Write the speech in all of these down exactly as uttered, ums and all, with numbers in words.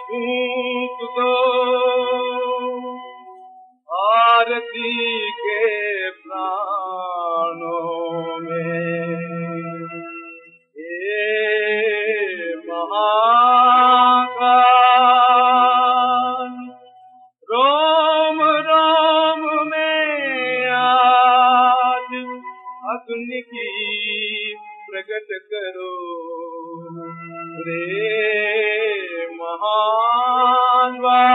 फूंक दो आरती के प्राणों में। हे महाकाल रोम रोम में आज अग्नि की प्रकट करो रे महान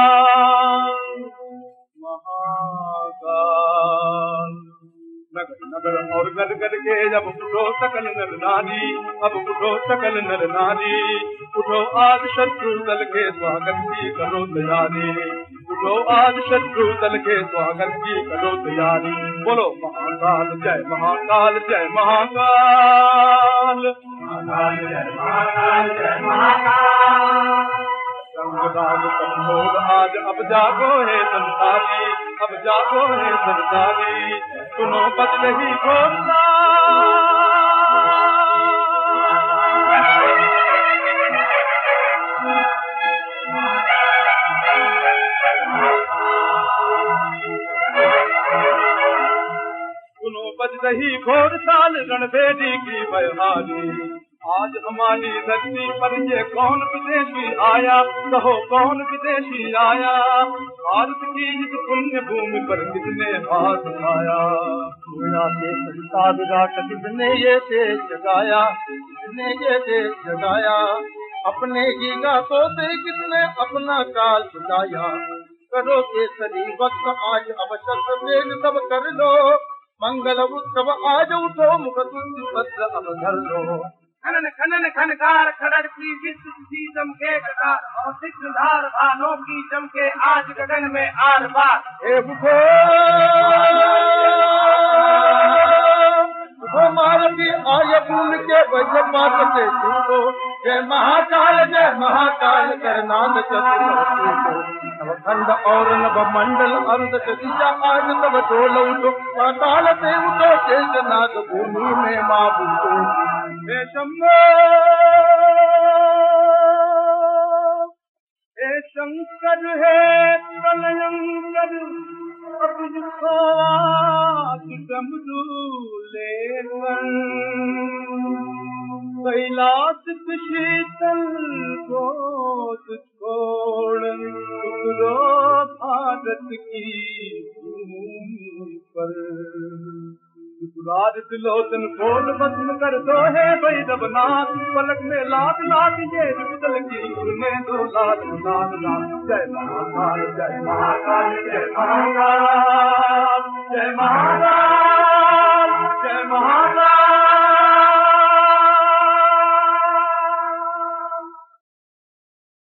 महाकाल। नगर नगर और गद गद के जब उठो सकल नर नारी, अब उठो सकल नर नारी, उठो आज शत्रु दल के स्वागत की करो तैयारी, उठो आज शत्रु दल के स्वागत की करो तैयारी। बोलो महाकाल जय महाकाल जय महाकाल, महाकाल जय महाकाल जय महाकाल। संगदान सब लोग आज अब जागो है संसारी, अब जागो है संसारी, सुनो बज रही घोषणा। सुनो बज रही घोर साल रणभेदी की बहाली। आज हमारी धरती पर ये कौन विदेशी आया, कहो कौन विदेशी आया। भारत की इस पुण्य भूमि पर किसने हाथ उठाया, दुनिया के संता विराट किसने ये देश जगाया, किसने ये देश जगाया। अपने ही गातों से किसने अपना काल बुलाया। करो केसरी वक्त आज अवसर वेग सब कर लो, मंगल उत्सव आज उठो मुख तुलसी पत्र अब धर लो। खनन खनन खनकार खड़र की विश्व की चमके कटार, और सिद्धधार भानों की चमके आज गगन में आर पार। हे उठो उठो मारती आय बूंद के वज्रपात से छूटो। जय महाकाल जय महाकाल करनाद चतुर्मुखी को, नवखंड और नव मंडल अर्ध दिशा आज सब डोल उठो। पाताल से उठो शेषनाग भूमि में माँ बूटो। हे शंभो हे शंकर हे प्रलयंकर, अब जिसको आज डमरू लेकर कैलाश शीतल गोद छोड़ उतरो भारत की भूमि पर। त्रिपुरारि त्रिलोचन खोल भस्म कर दो है भैरवनाथ, पलक में लात लात ये विकल की उन्हें दो लात लात लात। जय महाकाल जय महाकाल जय महाकाल जय महाकाल जय महाकाल।